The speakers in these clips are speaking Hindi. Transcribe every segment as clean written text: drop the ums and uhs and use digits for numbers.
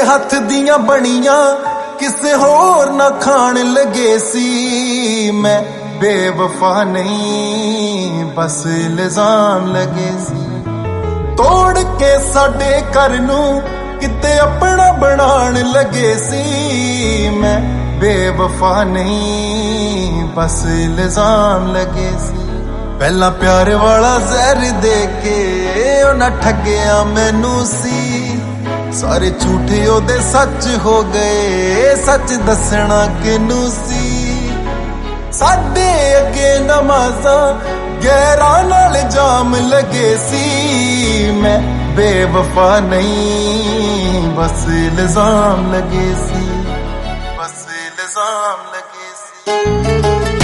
हथ दियां बनियां किसे होर ना खान लगे सी। मैं बेवफा नहीं बस इल्जाम लगे सी। तोड़ के साडे घर नू किते अपना बनान लगे सी। मैं बेवफा नहीं बस इल्जाम लगे सी। पहला प्यार वाला जहर दे के उन्हें ठगया मैनू सी। सारे झूठे ओदे सच हो गए, सच दसना किनू सी। साडे अगे नमाज़ां गैरां नाल जाम लगे सी। मैं बेवफा नहीं बस इल्जाम लगे सी, बस इल्जाम लगे सी।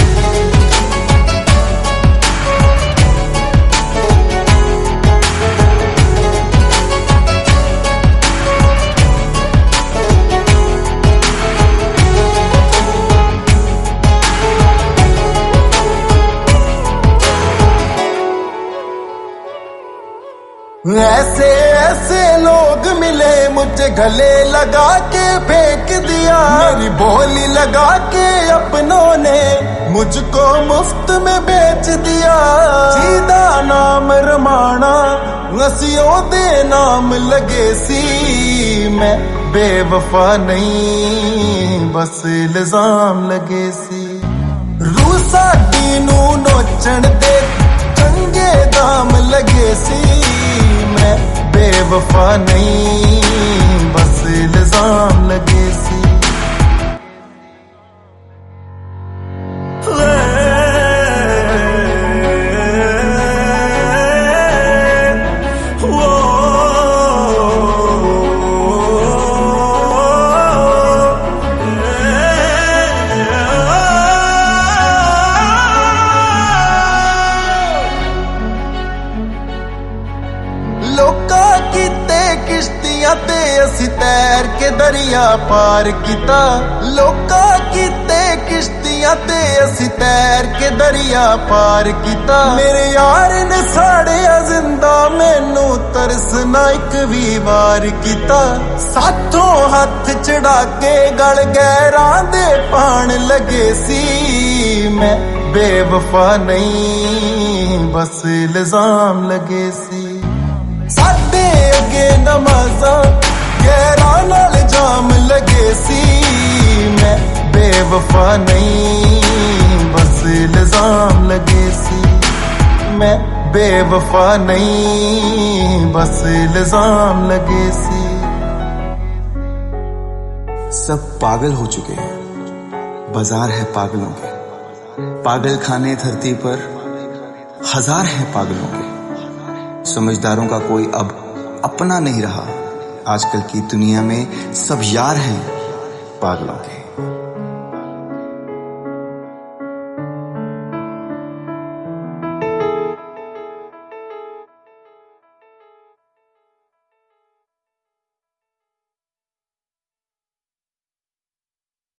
ऐसे ऐसे लोग मिले मुझे गले लगा के फेंक दिया। मेरी बोली लगा के अपनों ने मुझको मुफ्त में बेच दिया। सीधा नाम रमाना नसियों दे नाम लगे सी। मैं बेवफा नहीं बस इल्जाम लगे सी। रूसा टीनू नोचन दे चंगे दाम लगे सी। मैं बेवफा नहीं बस इल्जाम लगे सी। लोका कीते किश्तियां ते असी तैर के दरिया पार किता। लोका कीते किश्तियां ते असी तैर के दरिया पार किता। मेरे यार ने साड़िया जिंदा मैनू तरस ना एक भी वार किता। साथों हथ चढ़ा के गल गैरां दे पान लगे सी। मैं बेवफा नहीं बस इल्जाम लगे सी। साडे अगे नमाज़ां गैरां नाल जाम लगे सी। मैं बेवफा नहीं बस इल्जाम लगे सी। मैं बेवफा नहीं बस इल्जाम लगे सी। सब पागल हो चुके हैं, बाजार है पागलों के। पागल खाने धरती पर हजार हैं पागलों के। समझदारों का कोई अब अपना नहीं रहा। आजकल की दुनिया में सब यार हैं पागलों के।